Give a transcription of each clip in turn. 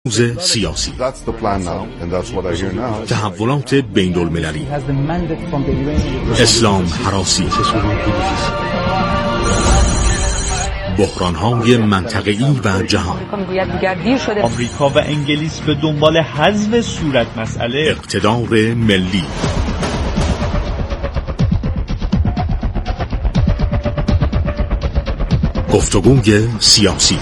سیاسی تحولات بین المللی اسلام هراسی بحران‌های منطقه‌ای و جهان آمریکا و انگلیس به دنبال حذف صورت مسئله اقتدار ملی گفتگوی سیاسی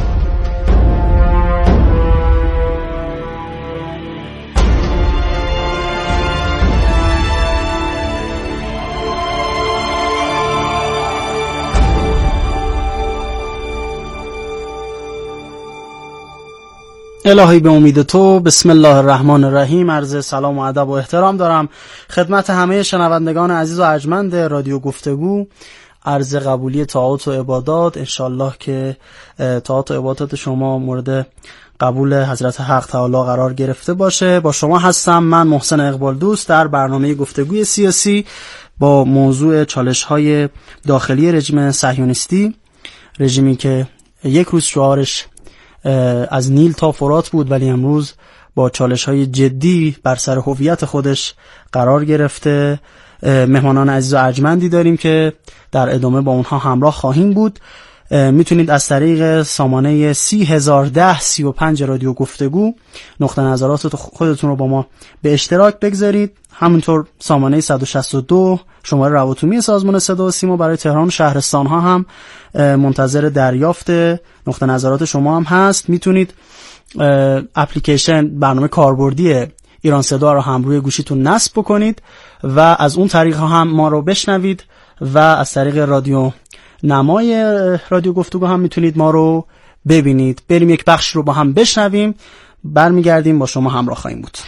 الهی به امید تو. بسم الله الرحمن الرحیم. عرض سلام و ادب و احترام دارم خدمت همه شنوندگان عزیز و ارجمند رادیو گفتگو. عرض قبولی طاعات و عبادات، انشالله که طاعات و عبادات شما مورد قبول حضرت حق تعالی قرار گرفته باشه. با شما هستم من محسن اقبال دوست در برنامه گفتگوی سیاسی با موضوع چالش‌های داخلی رژیم صهیونیستی، رژیمی که یک روز شعارش از نیل تا فرات بود ولی امروز با چالش‌های جدی بر سر هویت خودش قرار گرفته. مهمانان عزیز و ارجمندی داریم که در ادامه با اونها همراه خواهیم بود. میتونید از طریق سامانه 301035 رادیو گفتگو نقطه نظرات خودتون رو با ما به اشتراک بگذارید. همونطور سامانه 162 شماره رواتومی سازمان صدا و سیما برای تهران و شهرستان ها هم منتظر دریافت نقطه نظرات شما هم هست. میتونید اپلیکیشن برنامه کاربردی ایران صدا رو هم روی گوشیتون نصب بکنید و از اون طریق هم ما رو بشنوید و از طریق رادیو نمای رادیو گفتگو هم میتونید ما رو ببینید. بریم یک بخش رو با هم بشنویم، برمیگردیم با شما همراه خواهیم بود.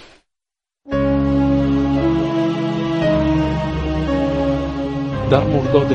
در مرداد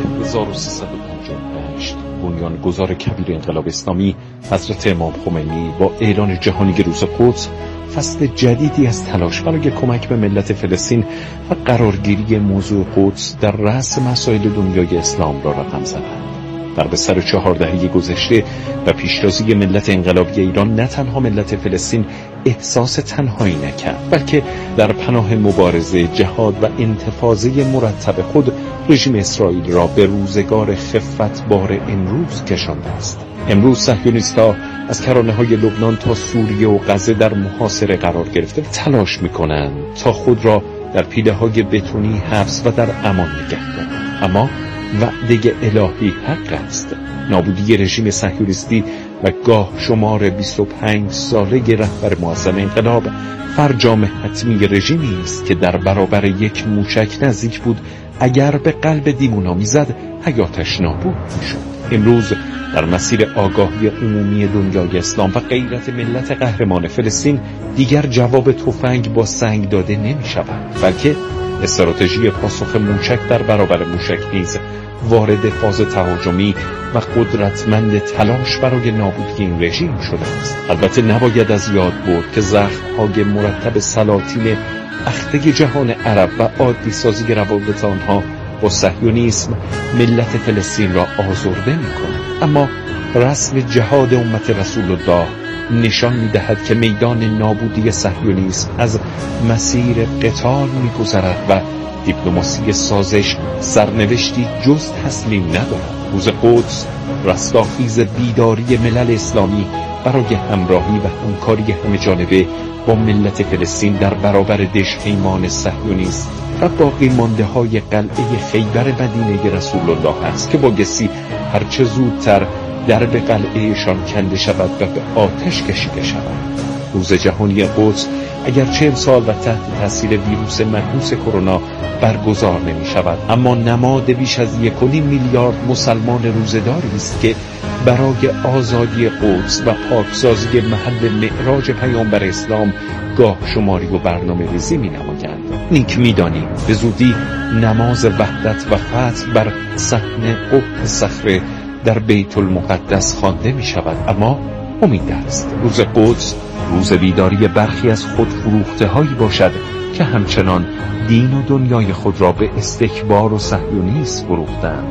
1358 بنیانگذار کبیر انقلاب اسلامی حضرت امام خمینی با اعلان جهانی روز قدس فصل جدیدی از تلاش برای کمک به ملت فلسطین و قرارگیری موضوع قدس در رأس مسائل دنیای اسلام را رقم زدند. در بستر 4 دهه گذشته و پیشتازی ملت انقلابی ایران نه تنها ملت فلسطین احساس تنهایی نکرد، بلکه در پناه مبارزه، جهاد و انتفاضه مرتب خود رژیم اسرائیل را به روزگار خفت بار امروز کشانده است. امروز صهیونیست‌ها از کرانه‌های لبنان تا سوریه و غزه در محاصره قرار گرفته و تلاش می‌کنند تا خود را در پیله‌های بتونی حبس و در امان نگه دارند. اما وعده الهی حق است. نابودی رژیم صهیونیستی و گاه شمار 25 ساله رهبر معظم انقلاب فرجام حتمی رژیمی است که در برابر یک موشک نزدیک بود اگر به قلب دیمونا میزد حیاتش نابود میشد. امروز در مسیر آگاهی عمومی دنیای اسلام و غیرت ملت قهرمان فلسطین دیگر جواب تفنگ با سنگ داده نمی شود، بلکه استراتژی پاسخ موشک در برابر موشک نیز وارد فاز تهاجمی و قدرتمند تلاش برای نابودی این رژیم شده است. البته نباید از یاد برد که زخم‌های مرتب سلاطین اخته جهان عرب و عادی سازی روابط آنها با صهیونیسم ملت فلسطین را آزرده می‌کند. اما رسم جهاد امت رسول الله نشان می‌دهد که میدان نابودی صهیونیسم از مسیر قتال می‌گذرد و دیپلماسی سازش سرنوشتی جز تسلیم ندارد. روز قدس رستاخیز بیداری ملل اسلامی برای همراهی و همکاری همه‌جانبه با ملت فلسطین در برابر دژپیمان صهیونیست و باقی مانده های قلعه خیبر مدینه رسول الله است که بایستی هرچه زودتر درب قلعهشان کنده شود و به آتش کشیده شود. روز جهانی قدس اگرچه امسال و تحت تاثیر ویروس منحوس کرونا برگزار نمی شود، اما نماد بیش از 1.5 میلیارد مسلمان روزداری است که برای آزادی قدس و پاکسازی محل معراج پیامبر اسلام گاه شماری و برنامه ریزی می نمایند. نیک می دانیم به زودی نماز وحدت و فتح بر صحن قبه صخره در بیت المقدس خوانده می شود، اما امید است روز قدس روز بیداری برخی از خود فروخته هایی باشد که همچنان دین و دنیای خود را به استکبار و صهیونیسم فروختند.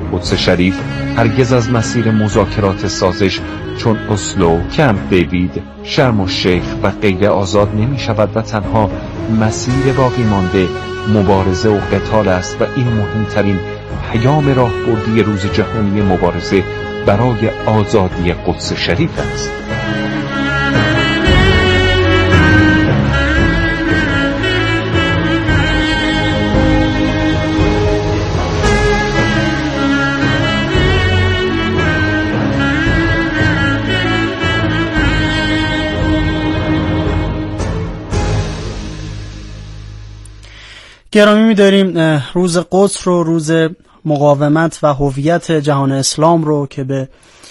قدس شریف هرگز از مسیر مذاکرات سازش چون اسلو، کمپ دیوید، شرم الشیخ و غیره آزاد نمی شود و تنها مسیر باقی مانده مبارزه و قتال است و این مهمترین پیام راهبردی روز جهانی مبارزه برای آزادی قدس شریف است. گرامی می‌داریم روز قدس رو، روز مقاومت و هویت جهان اسلام رو که به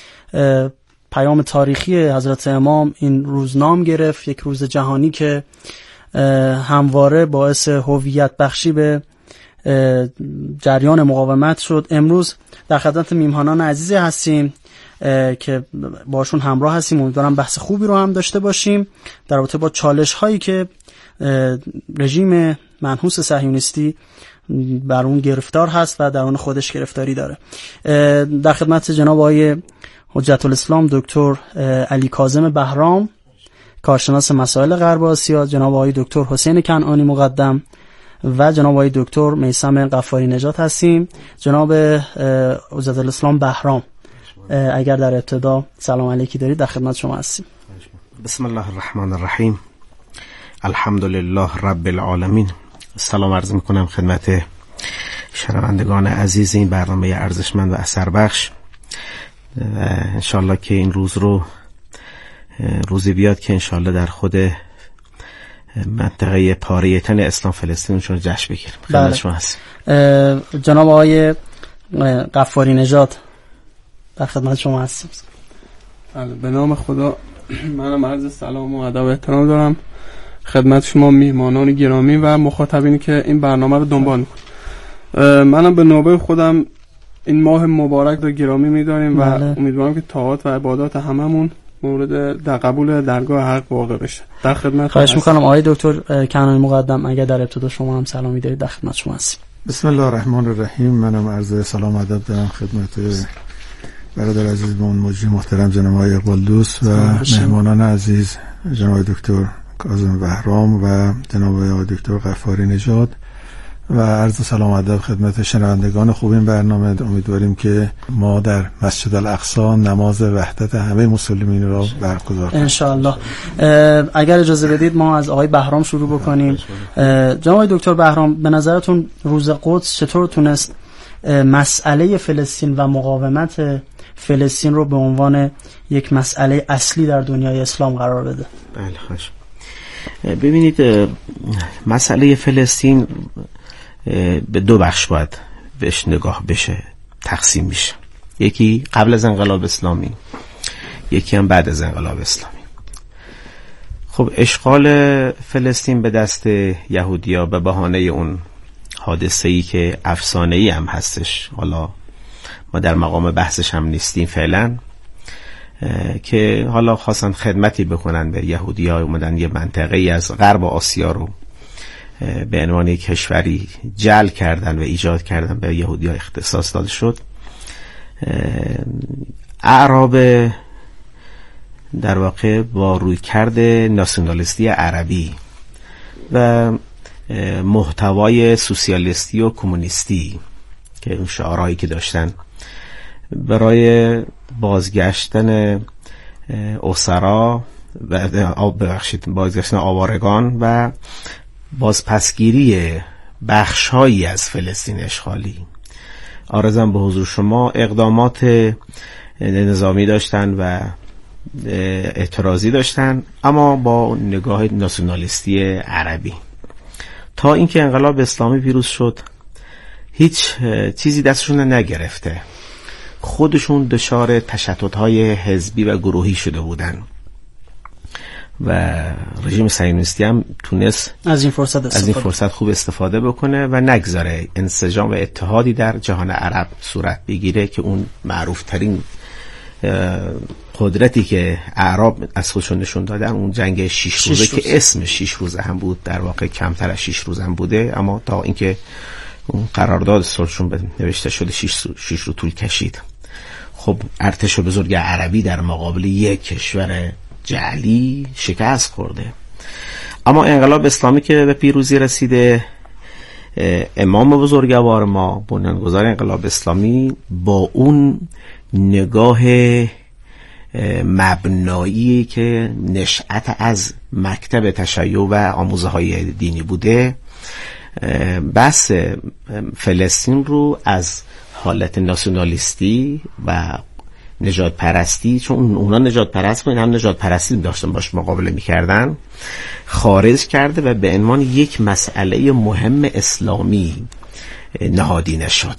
پیام تاریخی حضرت امام این روز نام گرفت، یک روز جهانی که همواره باعث هویت بخشی به جریان مقاومت شد. امروز در خدمت میهمانان عزیزی هستیم که باشون همراه هستیم. امیدوارم بحث خوبی رو هم داشته باشیم در رابطه با چالش هایی که رژیم منحوس صهیونیستی بر اون گرفتار هست و در اون خودش گرفتاری داره. در خدمت جناب آقای حجت الاسلام دکتر علی کاظم بهرام، کارشناس مسائل غرب آسیا، جناب آقای دکتر حسین کنعانی مقدم و جناب آقای دکتر میثم غفاری نژاد هستیم. جناب حجت الاسلام بهرام، اگر در ابتدا سلام علیکی دارید در خدمت شما هستیم. بسم الله الرحمن الرحیم. الحمدلله رب العالمین. سلام عرض میکنم خدمت شنوندگان عزیز این برنامه ارزشمند و اثر بخش. انشالله که این روز رو روزی بیاد که انشالله در خود منطقه پاره تن اسلام فلسطین رو جشن بگیریم. خدمت شما هستیم. جناب آقای غفاری نژاد در خدمت شما هستیم. به نام خدا، منم عرض سلام و ادب و احترام دارم خدمت شما میهمانان گرامی و مخاطبینی که این برنامه رو دنبال میکنن. منم به نوبه خودم این ماه مبارک رو گرامی میداریم و امیدوارم که طاعات و عبادات هممون مورد در قبول درگاه حق واقع بشه. در خدمت خواهش میکنم آقای دکتر کنعانی مقدم، اگر در ابتدا شما هم سلامی دارید در خدمت شما هستیم. بسم الله الرحمن الرحیم. منم عرض سلام ادب دارم خدمت برادر عزیزمون مجری محترم جناب آقای اقبال دوست و مهمانان عزیز جناب دکتر کاظم بهرام و جناب آقای دکتر غفاری نژاد و عرض سلام ادب خدمت شنوندگان خوب این برنامه. امیدواریم که ما در مسجد الاقصی نماز وحدت همه مسلمین را برگزار کنیم ان شاء الله. اگر اجازه بدید ما از آقای بهرام شروع بکنیم. جناب آقای دکتر بهرام، به نظرتون روز قدس چطور تونست مسئله فلسطین و مقاومت فلسطین رو به عنوان یک مسئله اصلی در دنیای اسلام قرار بده؟ بله خوش. ببینید، مسئله فلسطین به دو بخش باید بهش نگاه بشه، تقسیم میشه. یکی قبل از انقلاب اسلامی، یکی هم بعد از انقلاب اسلامی. خب اشغال فلسطین به دست یهودیا به بهانه اون حادثه‌ای که افسانه‌ای هم هستش، حالا ما در مقام بحثش هم نیستیم فعلا، که حالا خواستن خدمتی بکنن به یهودی‌ها، اومدن یه منطقه‌ای از غرب آسیا رو به عنوان یک کشوری جعل کردن و ایجاد کردن، به یهودی‌ها اختصاص داده شد. اعراب در واقع با رویکرد ناسیونالیستی عربی و محتوای سوسیالیستی و کمونیستی که اون شعارهایی که داشتن برای بازگشتن اسرا و بازگشتن آوارگان و بازپسگیری بخش‌هایی از فلسطین اشغالی، عرضم به حضور شما اقدامات نظامی داشتن و اعتراضی داشتن، اما با نگاه ناسیونالیستی عربی. تا اینکه انقلاب اسلامی پیروز شد هیچ چیزی دستشون نگرفته، خودشون دچار تشتت‌های حزبی و گروهی شده بودن و رژیم صهیونیستی هم تونست از این فرصت خوب استفاده بکنه و نگذاره انسجام و اتحادی در جهان عرب صورت بگیره، که اون معروف ترین قدرتی که اعراب از خودشون نشون دادن اون جنگ 6 روزه که اسم 6 روزه هم بود، در واقع کمتر از 6 روزه هم بوده، اما تا اینکه اون قرارداد صلحشون نوشته شده 6 رو طول کشید. خب ارتش بزرگ عربی در مقابل یک کشور جعلی شکست خورده. اما انقلاب اسلامی که به پیروزی رسیده، امام بزرگوار ما بنیانگذار انقلاب اسلامی با اون نگاه مبنایی که نشأت از مکتب تشیع و آموزه های دینی بوده، بس فلسطین رو از حالت ناسیونالیستی و نجات پرستی، چون اونا نجات پرست بودن، هم نجات پرستی داشتن باش مقابله میکردن، خارج کرده و به عنوان یک مسئله مهم اسلامی نهادینه شد.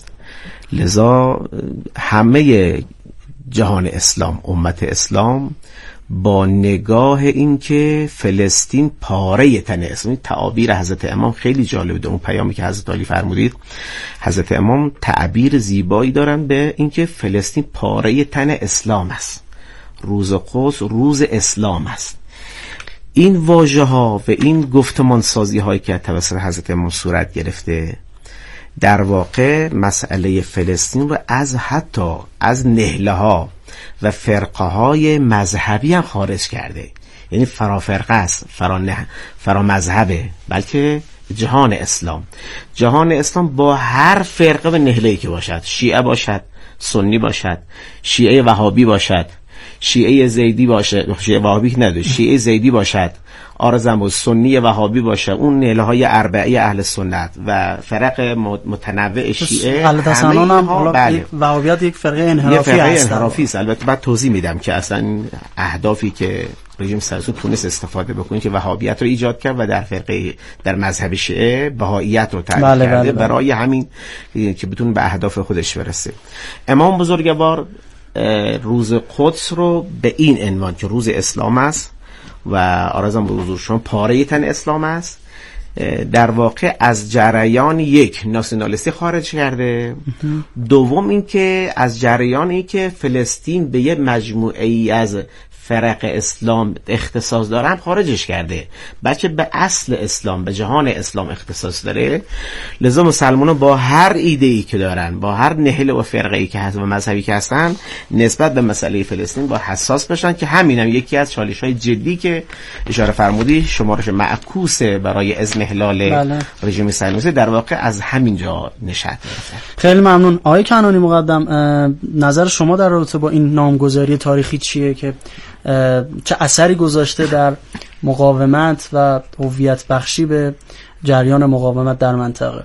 لذا همه جهان اسلام، امت اسلام، با نگاه این که فلسطین پاره تن اسلامی، تعابیر حضرت امام خیلی جالبه. اون پیامی که حضرت علی فرمودید، حضرت امام تعبیر زیبایی دارن به این که فلسطین پاره تن اسلام است، روز قدس روز اسلام است. این واژه ها و این گفتمان سازی هایی که توسط حضرت امام صورت گرفته، در واقع مسئله فلسطین رو حتی از نهله ها و فرقه های مذهبی هم خارج کرده. یعنی فرافرقه است، فرا مذهبه، بلکه جهان اسلام با هر فرقه و نهله‌ای که باشد، شیعه باشد، سنی باشد، شیعه وهابی باشد، شیعه زیدی باشد، شیعه وهابی نداره، شیعه زیدی باشد، آرزم و سنی وهابی باشه، اون نهله های اربعه اهل سنت و فرق متنوع شیعه، همه اینها بله. وهابیت یک فرقه انحرافی است. البته بعد توضیح میدم که اصلا اهدافی که رژیم صهیونیستی تونست استفاده بکنه که وهابیت رو ایجاد کرد و در مذهب شیعه بهائیت رو تعریف کرده برای همین که بتونه به اهداف خودش برسه. امام بزرگوار روز قدس رو به این عنوان که روز اسلام است و آرزم به حضور شما پاره تن اسلام است، در واقع از جریان یک ناسیونالیستی خارج کرده. دوم این که از جریانی که فلسطین به یه مجموعه ای از فرق اسلام اختصاص داره هم خارجش کرده، بلکه به اصل اسلام، به جهان اسلام اختصاص داره. لذا مسلمان‌ها با هر ایده‌ای که دارن، با هر نهله و فرقه‌ای که هست و مذهبی که هستن، نسبت به مسئله فلسطین با حساس باشن که همین هم یکی از چالش‌های جدی که اشاره فرمودی شمارش معکوسه برای اضمحلال رژیم صهیونیستی در واقع از همینجا نشأت گرفته. خیلی ممنون. آقای کنانی مقدم، نظر شما در رابطه با این نامگذاری تاریخی چیه که چه اثری گذاشته در مقاومت و هویت بخشی به جریان مقاومت در منطقه؟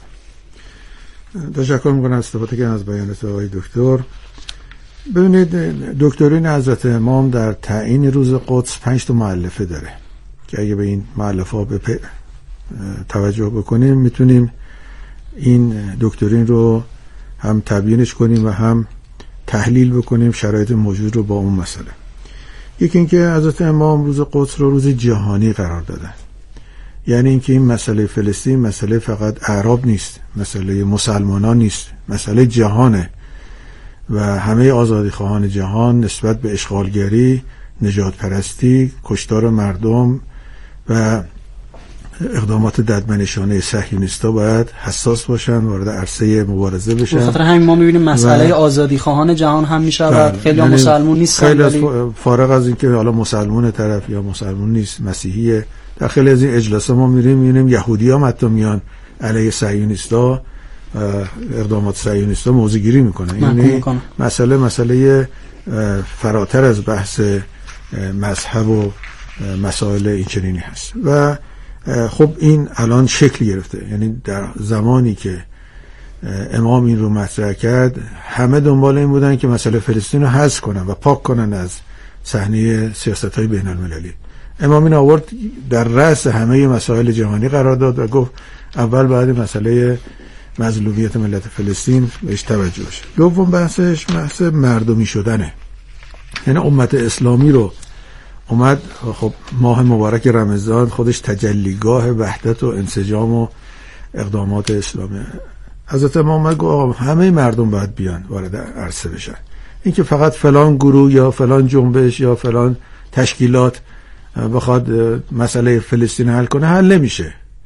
تشکر میکنم استفاده کردن از بیانات آقای دکتر. ببینید، دکترین حضرت امام در تعیین روز قدس 5 تا مؤلفه داره که اگه به این مؤلفه ها توجه بکنیم میتونیم این دکترین رو هم تبیینش کنیم و هم تحلیل بکنیم شرایط موجود رو با اون مسئله. یکی اینکه حضرت امام روز قدس رو روز جهانی قرار دادن، یعنی اینکه این مسئله فلسطین مسئله فقط اعراب نیست، مسئله مسلمانان نیست، مسئله جهانه و همه آزادیخواهان جهان نسبت به اشغالگری، نجات پرستی، کشتار مردم و اقدامات ددمنشانه صهیونیست‌ها باید حساس باشن، وارد عرصه مبارزه بشن. به خاطر همین ما می‌بینیم مسئله آزادیخواهان جهان هم میشه خیلی یعنی مسلمون نیستن، خیلی از فارغ از اینکه حالا مسلمون طرف یا مسلمون نیست، مسیحیه، در خیلی از این اجلاس‌ها ما می‌بینیم یهودی‌ها حتی میان علیه صهیونیست‌ها، اقدامات صهیونیست‌ها موضع‌گیری میکنن. یعنی مسئله فراتر از بحث مذهب و مسائل این چنینی هست و خب این الان شکل گرفته. یعنی در زمانی که امام این رو مطرح کرد، همه دنبال این بودن که مسئله فلسطین رو حذف کنن و پاک کنن از صحنه سیاست‌های بین المللی. امام این آورد در رأس همه مسائل جهانی قرار داد و گفت اول باید مسئله مظلومیت ملت فلسطین بهش توجه بشه. دوم بحثش بحث مردمی شدنه، یعنی امت اسلامی رو اومد. خب ماه مبارک رمضان خودش تجلیگاه وحدت و انسجام و اقدامات اسلامی. حضرت امام گفت همه مردم باید بیان وارد عرصه بشن. این که فقط فلان گروه یا فلان جنبش یا فلان تشکیلات بخواد مسئله فلسطین حل کنه، حل نمیشه.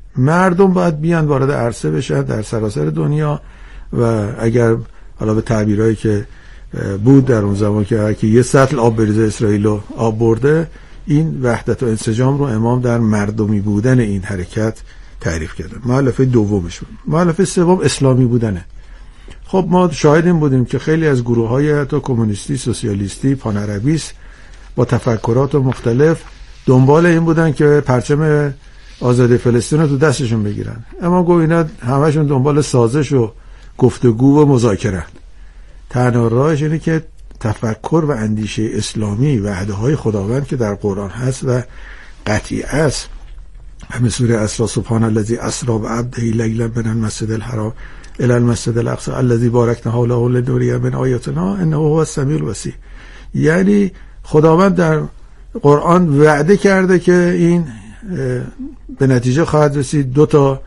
مردم باید بیان وارد عرصه بشن در سراسر دنیا و اگر حالا به تعبیرایی که بود در اون زمان که یه سطل آب بریزه اسرائیل رو آب برده، این وحدت و انسجام رو امام در مردمی بودن این حرکت تعریف کرده. مؤلفه دومش بود. مؤلفه سوم اسلامی بودنه. خب ما شاهد این بودیم که خیلی از گروه‌های حتی کمونیستی، سوسیالیستی، پانعربیست با تفکرات مختلف دنبال این بودن که پرچم آزادی فلسطین رو تو دستشون بگیرن. اما گفت اینا همشون دنبال سازش و گفتگو و مذاکره. تنها راهش اینه که تفکر و اندیشه اسلامی وعده‌های خداوند که در قرآن هست و قطعی است، همین سوره اسراء سبحان الذی اسری بعبده لیلا من المسجد الحرام الی المسجد الاقصی الذی بارکنا حوله لنریه من آیاتنا انه هو السمیع البصیر. یعنی خداوند در قرآن وعده کرده که این به نتیجه خواهد رسید. دو تا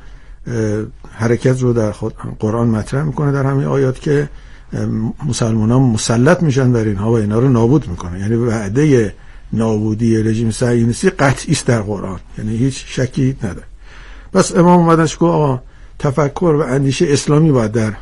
حرکت رو در قرآن مطرح میکنه در همین آیات که مسلمانان مسلط میشن بر اینها و اینا رو نابود میکنه. یعنی وعده نابودی رژیم صهیونیستی قطعی است در قرآن، یعنی هیچ شکی نداره. بس امام اومدنش گفت تفکر و اندیشه اسلامی باید در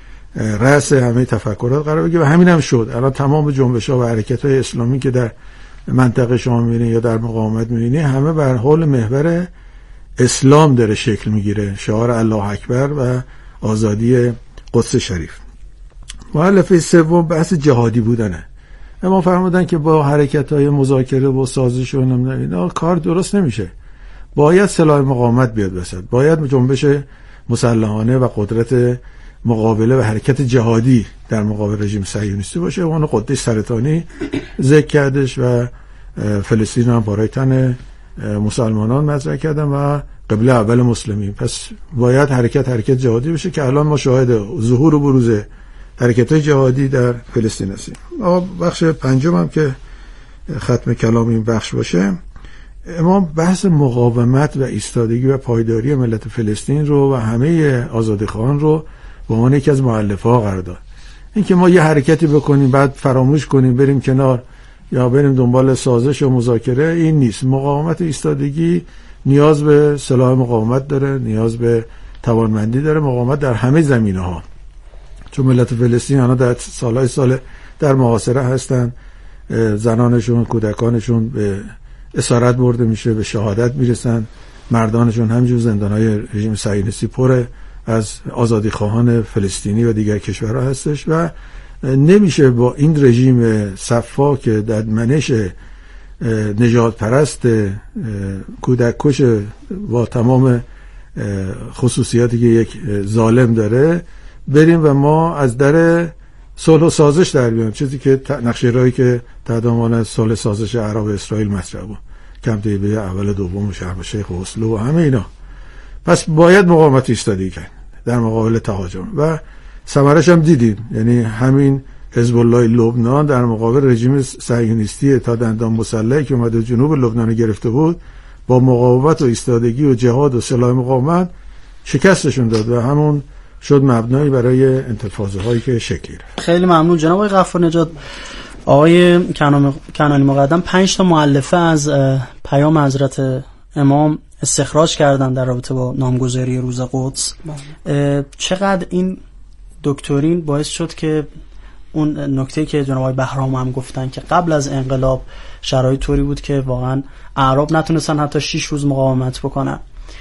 رأس همه تفکرات قرار بگیره و همین هم شد. الان تمام جنبش‌ها و حرکت‌های اسلامی که در منطقه شما می‌بینید یا در مقاومت می‌بینید همه بر حول محور اسلام داره شکل میگیره، شعار الله اکبر و آزادی قدس شریف. مؤلفه سوم بحث جهادی بودنه. اما فرمودن که با حرکت‌های مذاکره و سازش و اینا کار درست نمیشه. باید سلاح مقاومت بیاد وسط. باید جنبش مسلحانه و قدرت مقابله و حرکت جهادی در مقابل رژیم صهیونیستی باشه. اون قدس سرطانی ذکر کردش و فلسطین هم برای تن مسلمانان مطرح کردن و قبله اول مسلمین. پس باید حرکت جهادی بشه که الان ما شاهد ظهور و بروز حرکت جهادی در فلسطین هستیم. بخش پنجم هم که ختم کلام این بخش باشه، امام بحث مقاومت و ایستادگی و پایداری ملت فلسطین رو و همه آزادیخواهان رو به عنوان یکی از مؤلفه‌ها قرار داد. اینکه ما یه حرکتی بکنیم بعد فراموش کنیم بریم کنار یا بریم دنبال سازش و مذاکره، این نیست. مقاومت و ایستادگی نیاز به سلاح مقاومت داره، نیاز به توانمندی داره، مقاومت در همه زمینه‌ها. چون ملت فلسطین الان در سال در محاصره هستن، زنانشون، کودکانشون به اسارت برده میشه، به شهادت میرسن، مردانشون همینجور زندانهای رژیم صهیونیستی پر از آزادیخواهان فلسطینی و دیگر کشورها هستش و نمیشه با این رژیم صفا که در منش نجات پرست کودک کش با تمام خصوصیاتی که یک ظالم داره بریم و ما از در صلح و سازش در بیان، چیزی که نقشه راهی که تحت عنوان صلح سازش عرب و اسرائیل مطرح بود، کم طیبه اول دوم و شرم الشیخ و اسلو و همه اینا. پس باید مقاومت ایستادگی کرد در مقابل تهاجم و ثمرش هم دیدید. یعنی همین حزب الله لبنان در مقابل رژیم صهیونیستی تا دندان مسلحی که اومده جنوب لبنان گرفته بود، با مقاومت و ایستادگی و جهاد و سلاح مقاومت شکستشون داد و همون شد مبنایی برای انتفاضه هایی که شکل گرفت. خیلی ممنون جناب آقای غفارنژاد. آقای کنانی مقدم 5 تا مؤلفه از پیام حضرت امام استخراج کردن در رابطه با نامگذاری روز قدس. چقدر این دکترین باعث شد که اون نکته که جناب آقای بهرام هم گفتن که قبل از انقلاب شرایط طوری بود که واقعا اعراب نتونستن حتی 6 روز مقاومت بکنن،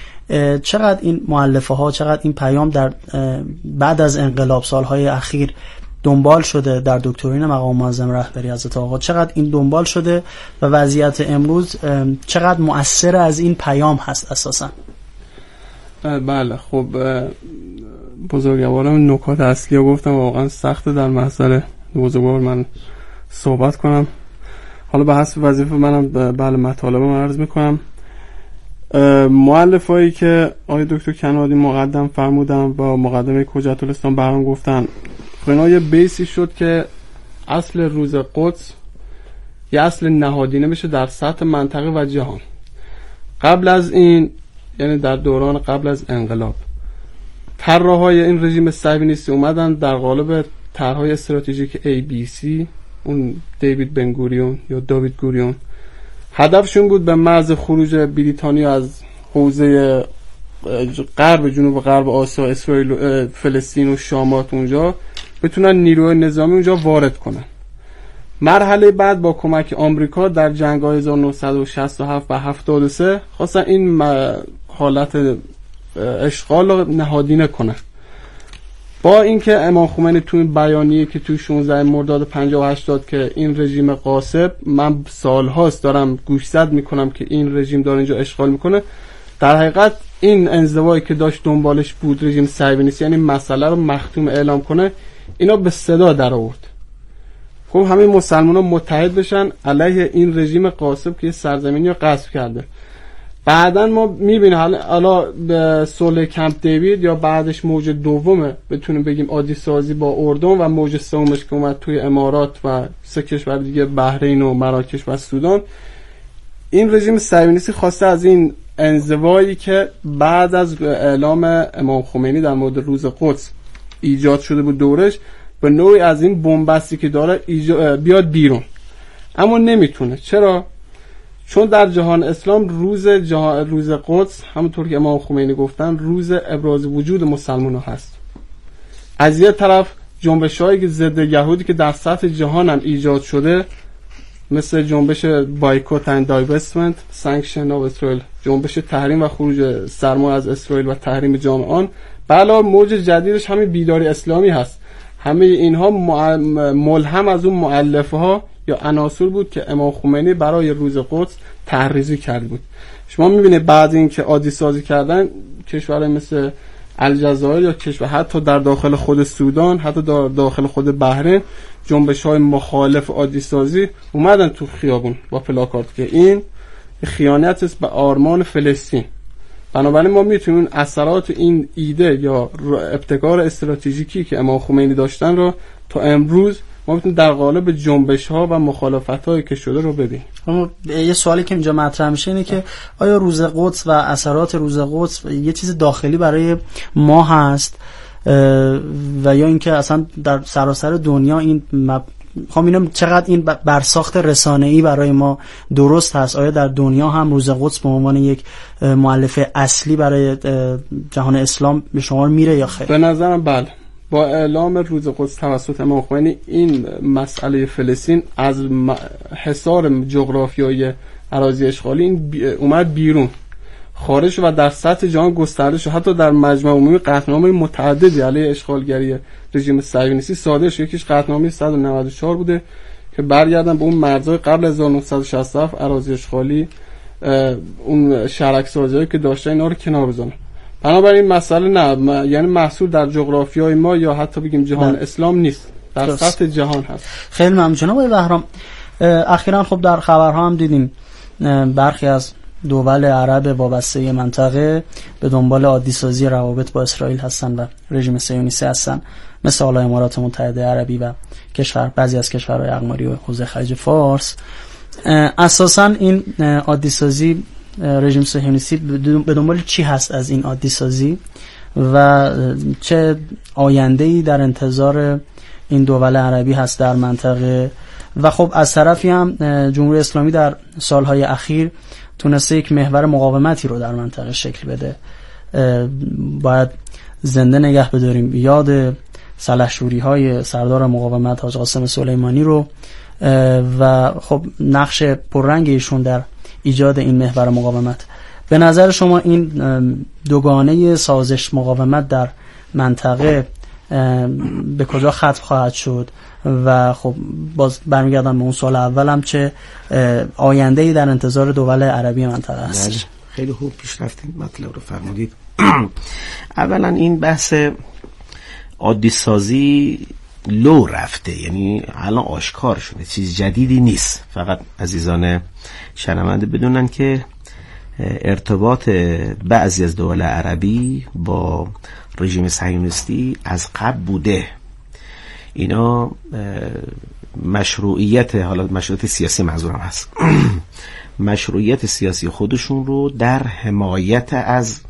چقدر این مؤلفه ها، چقدر این پیام در بعد از انقلاب سالهای اخیر دنبال شده در دکترین مقام معظم رهبری حضرت آقا، چقدر این دنبال شده و وضعیت امروز چقدر مؤثر از این پیام هست اساسا؟ بله خب بزرگوارم نکات اصلی رو گفتم، واقعا سخته در محضر بزرگوار من صحبت کنم. حالا به حسب وظیفه منم بله مطالبم عرض میکنم. مؤلفهایی که آقای دکتر کنانی مقدم فرمودن با مقدمه حجت الاسلام برام گفتن، اینا یه بیسی شد که اصل روز قدس یه اصل نهادینه بشه در سطح منطقه و جهان. قبل از این، یعنی در دوران قبل از انقلاب، طراحهای این رژیم صهیونیستی اومدن در قالب طرحهای استراتژیک ABC، اون دیوید بن گوریون یا داوید گوریون، هدفشون بود به محض خروج بریتانیا از حوزه غرب جنوب و غرب آسیا، اسرائیل، فلسطین و شامات اونجا بتونن نیروی نظامی اونجا وارد کنن. مرحله بعد با کمک آمریکا در جنگ‌های 1967 و 73 خواستن این حالت اشغال رو نهادینه کنن. با اینکه امام خمینی تو این بیانیه که تو 16 مرداد 58 داد که این رژیم غاصب، من سالهاست دارم گوشزد میکنم که این رژیم داره اینجا اشغال میکنه، در حقیقت این انزوایی که داشت دنبالش بود رژیم صهیونیستی، یعنی مسئله رو مختوم اعلام کنه، اینا به صدا در آورد. خب همه مسلمان‌ها متحد بشن علیه این رژیم غاصب که سرزمینی رو غصب کرده. بعداً ما میبینیم حالا به صلح کمپ دیوید یا بعدش موج دومه بتونیم بگیم عادی سازی با اردن و موج سومش که اومد توی امارات و 3 کشور دیگه، بحرین و مراکش و سودان، این رژیم صهیونیستی خواسته از این انزوایی که بعد از اعلام امام خمینی در مورد روز قدس ایجاد شده بود دورش، به نوعی از این بنبستی که داره بیاد بیرون. اما نمیتونه. چرا؟ چون در جهان اسلام روز قدس همونطور که امام خمینی گفتن روز ابراز وجود مسلمان ها هست. از یه طرف جنبش‌هایی که ضد یهودی که در سطح جهان هم ایجاد شده، مثل جنبش بایکوت اند دایوستمنت، سانکشن آف اسرائیل، جنبش تحریم و خروج سرمایه از اسرائیل و تحریم جامعان، علاوه موج جدیدش همین بیداری اسلامی هست. همه اینها ملهم از اون مؤلفه ها یا عناصر بود که امام خمینی برای روز قدس تحریزی کرده بود. شما میبینید بعد این که عادی سازی کردن، کشورهای مثل الجزایر یا کشور حتی در داخل خود سودان، حتی در داخل خود بحرین، جنبش‌های مخالف عادی سازی اومدن تو خیابون با پلاکارد که این خیانت است به آرمان فلسطین. بنابراین ما میتونیم اثرات این ایده یا ابتکار استراتژیکی که امام خمینی داشتن رو تا امروز ما میتونیم در قالب جنبش‌ها و مخالفت‌هایی که شده رو ببینیم. اما یه سوالی که اینجا مطرح میشه اینه که آیا روز قدس و اثرات روز قدس یه چیز داخلی برای ما هست و یا اینکه اصلا در سراسر دنیا این خب چقدر این برساخت رسانه‌ای برای ما درست هست؟ آیا در دنیا هم روز قدس به عنوان یک مؤلفه اصلی برای جهان اسلام به شمار میره یا خیر؟ به نظرم بله. با اعلام روز قدس توسط امام خمینی این مسئله فلسطین از حصار جغرافیایی اراضی اشغالی این اومد بیرون، خارج شد و در سطح جهان گسترده شد. حتی در مجمع عمومی قطعنامه متعددی علیه اشغالگری رژیم صهیونیستی صادر شد. یکیش قطعنامه 194 بوده که برگردن به اون مرزهای قبل از 1967 اراضی اشغالی، اون شرک سازی‌هایی که داشتن اینا رو کنار بزنن. بنابراین مسئله نه، یعنی محصول در جغرافیای ما یا حتی بگیم جهان اسلام نیست، در سطح جهان هست. خیلی ممنون جناب بهرام. اخیراً خب در خبرها هم دیدیم برخی از دول عرب وابسته منطقه به دنبال عادی سازی روابط با اسرائیل هستن و رژیم صهیونیستی هستن، مثل امارات متحده عربی و بعضی از کشورهای اقماری و حوزه خلیج فارس. اساساً این عادی سازی رژیم صهیونیستی به دنبال چی هست از این عادی سازی و چه آینده‌ای در انتظار این دول عربی هست در منطقه؟ و خب از طرفی هم جمهوری اسلامی در سالهای اخیر تونسته یک محور مقاومتی رو در منطقه شکل بده. باید زنده نگه بداریم یاد سلحشوری‌های سردار مقاومت حاج قاسم سلیمانی رو و خب نقش پررنگ ایشون در ایجاد این محور مقاومت. به نظر شما این دوگانه سازش مقاومت در منطقه به کجا ختم خواهد شد؟ و خب باز برمیگردم به اون سوال اولم، چه آینده‌ای در انتظار دول عربی منطقه است؟ خیلی خوب پیش رفتین، مطلب رو فرمودید. اولا این بحث عادی سازی لو رفته، یعنی الان آشکار شده، چیز جدیدی نیست. فقط عزیزان شنونده بدونن که ارتباط بعضی از دول عربی با رژیم صهیونیستی از قبل بوده. اینا مشروعیت، حالا مشروعیت سیاسی منظورم هست، مشروعیت سیاسی خودشون رو در حمایت از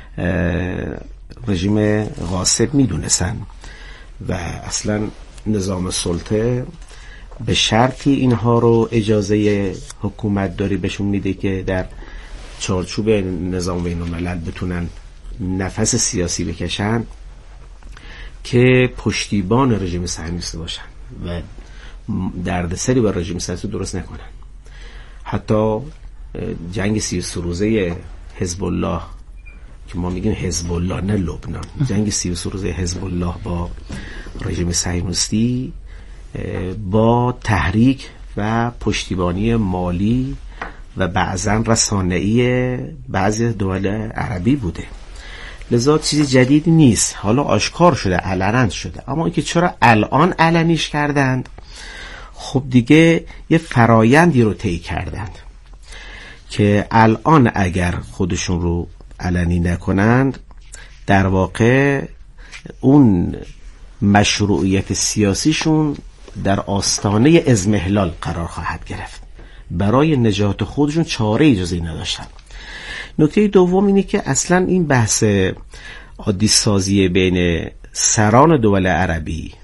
رژیم غاصب میدونستن و اصلا نظام سلطه به شرطی اینها رو اجازه حکومت داری بهشون میده که در چارچوب نظام بین الملل بتونن نفس سیاسی بکشن که پشتیبان رژیم صهیونیستی باشن و دردسری بر رژیم صهیونیستی درست نکنن. حتی جنگ 33 روزه حزب الله که ما میگیم حزب الله نه لبنان، جنگ 33 روزه حزب الله با رژیم صهیونیستی با تحریک و پشتیبانی مالی و بعضاً رسانه‌ای بعضی دول عربی بوده. لذا چیزی جدید نیست، حالا آشکار شده، علنا شده. اما اینکه چرا الان علنیش کردند، خب دیگه یه فرایندی رو طی کردند که الان اگر خودشون رو علنی نکنند در واقع اون مشروعیت سیاسیشون در آستانه اضمحلال قرار خواهد گرفت. برای نجات خودشون چاره جز این نداشتن. نکته دوم اینه که اصلا این بحث عادی سازی بین سران دول عربی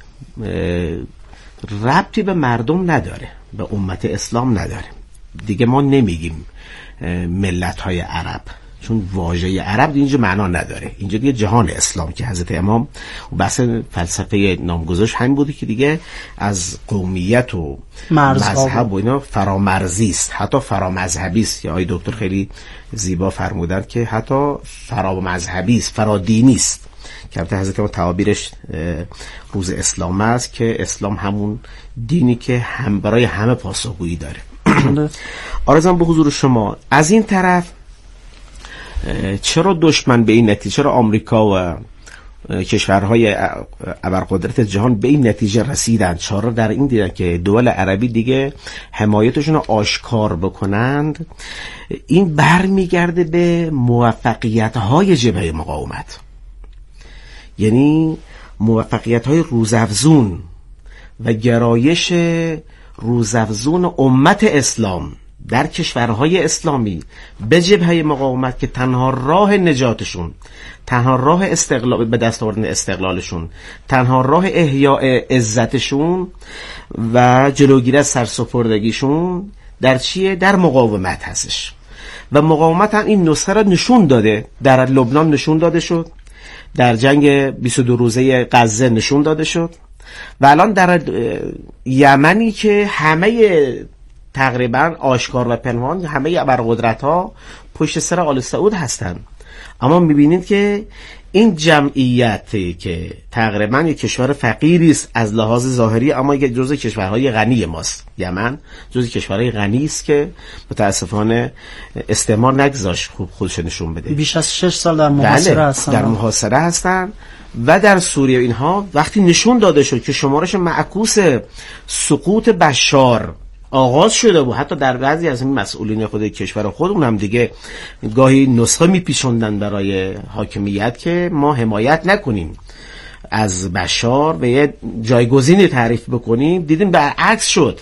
ربطی به مردم نداره، به امت اسلام نداره. دیگه ما نمیگیم ملت‌های عرب، چون واژه عرب اینجا معنا نداره. اینجا دیگه جهان اسلام که حضرت امام و بحث فلسفه نامگذاشت همین بوده که دیگه از قومیت و مذهب و اینا فرامرزی است، حتی فرامذهبی است. یا آقای دکتر خیلی زیبا فرمودند که حتی فرامذهبی است، فرادینی است، که البته حضرت امام تعابیرش روز اسلام است که اسلام همون دینی که هم برای همه پاسخگویی داره. عرضم به حضور شما از این طرف چرا دشمن به این نتیجه، چرا آمریکا و کشورهای ابرقدرت جهان به این نتیجه رسیدند، چرا در این دیدن که دول عربی دیگه حمایتشون رو آشکار بکنند؟ این برمیگرده به موفقیت‌های جبهه مقاومت، یعنی موفقیت‌های روزافزون و گرایش روزافزون امت اسلام در کشورهای اسلامی به جبهه مقاومت که تنها راه نجاتشون، تنها راه استقلال به دست آوردن استقلالشون، تنها راه احیاء عزتشون و جلوگیری از سرسپردگیشون در چیه؟ در مقاومت هستش. و مقاومت هم این نسخه را نشون داده، در لبنان نشون داده شد، در جنگ 22 روزه غزه نشون داده شد و الان در یمنی که همه تقریبا آشکار و پنهان همه ابرقدرت‌ها پشت سر آل سعود هستند. اما می‌بینید که این جمعیتی که تقریبا یک کشور فقیری است از لحاظ ظاهری، اما یک جزء کشورهای غنی ماست. یمن جزء کشورهای غنی است که متاسفانه استعمار نگذاشت خوب خودش نشون بده. بیش از 6 سال در محاصره هستن. در محاصره هستن. و در سوریه اینها وقتی نشون داده شد که شمارش معکوس سقوط بشار آغاز شده بود، حتی در بعضی از این مسئولین خود کشور خودمون هم دیگه گاهی نسخه میپیچوندن برای حاکمیت که ما حمایت نکنیم از بشار و یه جایگزینی تعریف بکنیم. دیدیم برعکس شد.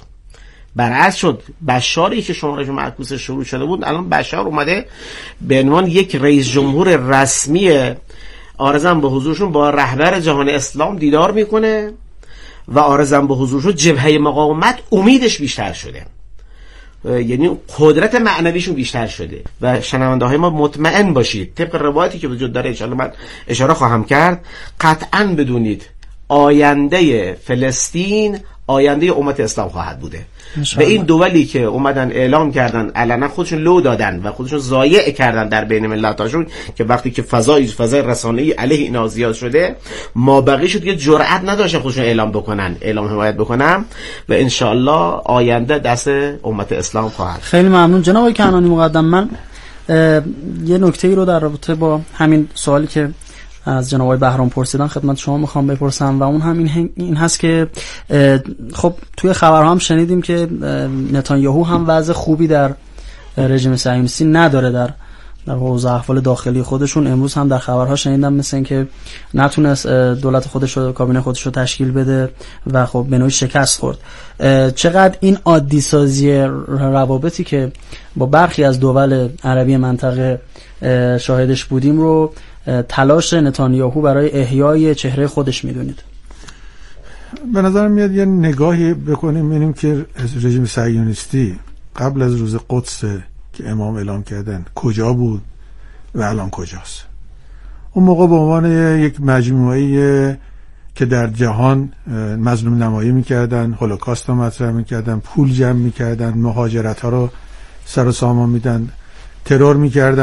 بشاری که شمارش معکوس شروع شده بود، الان بشار اومده به عنوان یک رئیس جمهور رسمی عارضم به حضورشون با رهبر جهان اسلام دیدار میکنه و عارضم به حضورشون جبهه مقاومت امیدش بیشتر شده، یعنی قدرت معنویشون بیشتر شده. و شنونده های ما مطمئن باشید طبق روایتی که وجود داره، انشاءالله من اشاره خواهم کرد، قطعاً بدونید آینده فلسطین آینده امت اسلام خواهد بوده. و این دولی که اومدن اعلام کردن علنا خودشون لو دادن و خودشون ضایع کردن در بین ملتاشون، که وقتی که فضای رسانه‌ای علیه اینا زیاد شده، ما بقیه شد که جرئت نداشتن خودشون اعلام حمایت بکنن. و انشاءالله آینده دست امت اسلام خواهد. خیلی ممنون جناب آقای کنعانی مقدم. من یه نکته‌ای رو در رابطه با همین سوالی که از جناب آقای بهرام پرسیدن خدمت شما میخوام بپرسم و اون هم این هست که خب توی خبرها هم شنیدیم که نتانیاهو هم وضع خوبی در رژیم صهیونیستی نداره در حوزه احوال داخلی خودشون. امروز هم در خبرها شنیدم مثل این که نتونست دولت خودش رو، کابینه خودش رو تشکیل بده و خب به نوعی شکست خورد. چقدر این عادی سازی روابطی که با برخی از دول عربی منطقه شاهدش بودیم رو تلاش نتانیاهو برای احیای چهره خودش میدونید؟ به نظر میاد یه نگاهی بکنیم ببینیم که رژیم صهیونیستی قبل از روز قدس که امام اعلام کردن کجا بود و الان کجاست. اون موقع به عنوان یک مجموعه‌ای که در جهان مظلوم نمایی میکردن، هولوکاست رو مطرح میکردن، پول جمع میکردن، مهاجرت ها رو سر و سامان میدن، ترور میکردن